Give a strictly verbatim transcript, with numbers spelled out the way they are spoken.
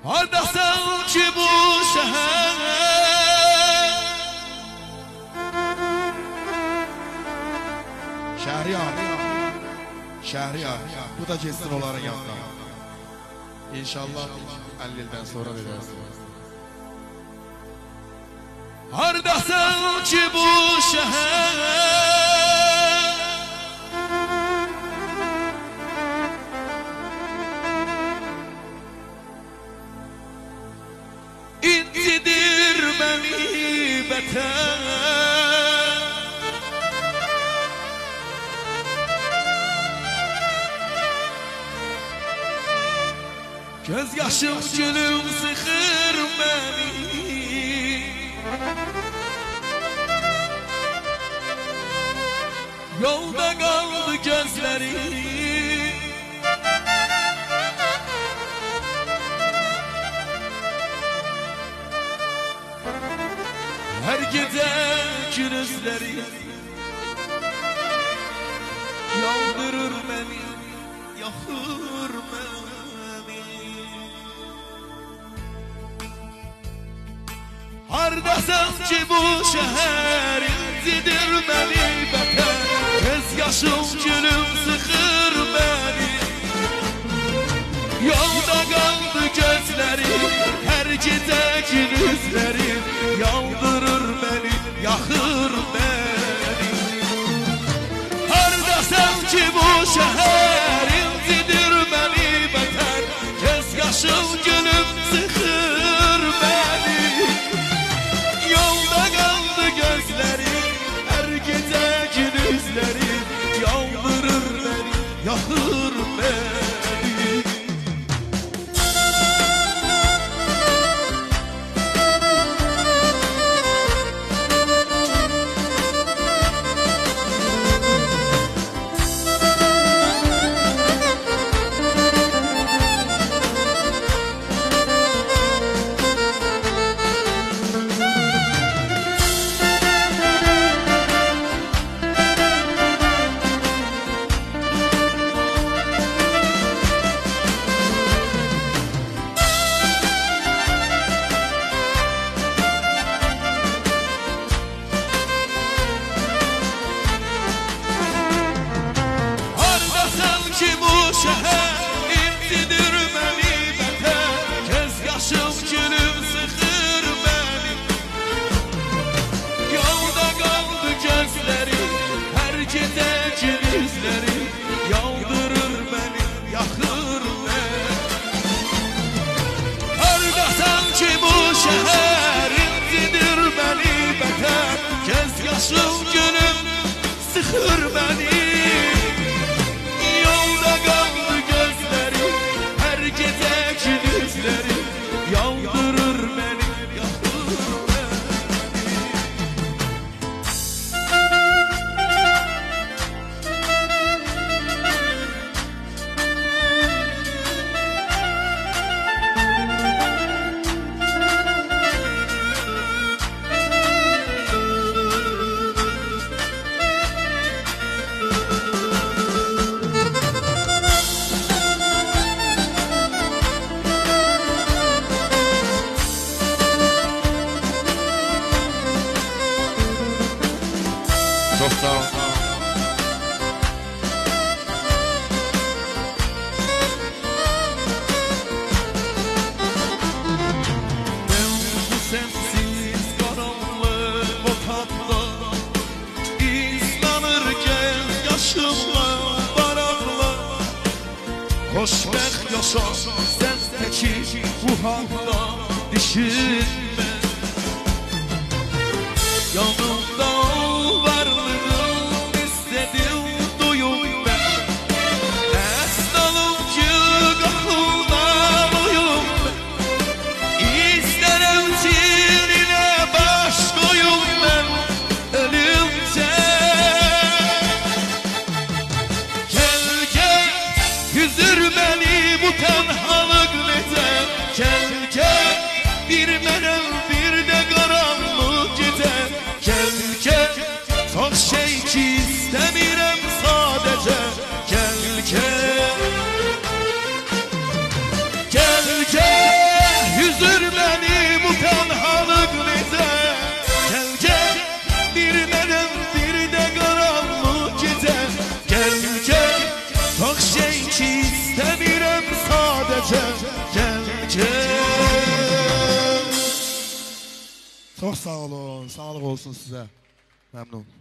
Hardasan ki bu şehir Şehriyar Şehriyar Bu da kessin onların yanında İnşallah elli yıldan sonra edersiniz. Hardasan ki bu şehir İncidir beni beter Göz yaşım gülüm sıkır beni Yolda kaldı gözlerim Her gece gündüzlerim Yaldırır beni, yakır beni Hardasan ki bu şehir incidir beni beter Göz yaşım gülüm sıkır beni Yolda kaldı gözlerim Her gece gündüzlerim Yaldırır beni, yakır beni Hardasan ki bu şehir incidir beni beter Göz yaşım gülüm sıkır beni Yolda kaldı gözlerim Her gece gündüzlerim Yaldırır beni, yakır beni Ki bu şehir incidir beni beter Göz yaşım gülüm sıkır beni Yolda kaldı gözlerim Her gece gündüzlerim Yaldırır beni, yakır beni Hardasan ki bu şehir incidir beni beter Göz yaşım gülüm sıkır beni Yaldırır beni, yakır beni Çok sağ ol. Ben bu sensiz karanlık otaqda İzlanırken yaşımla barakla Xoşbəxt yaşa sen teki bu halda düşünme Yanımda tenhalık neden Gel gel bir mənəm bir də qaranlıq gedər Gel gel Çok sağ olun. Sağlık olsun size. Memnun.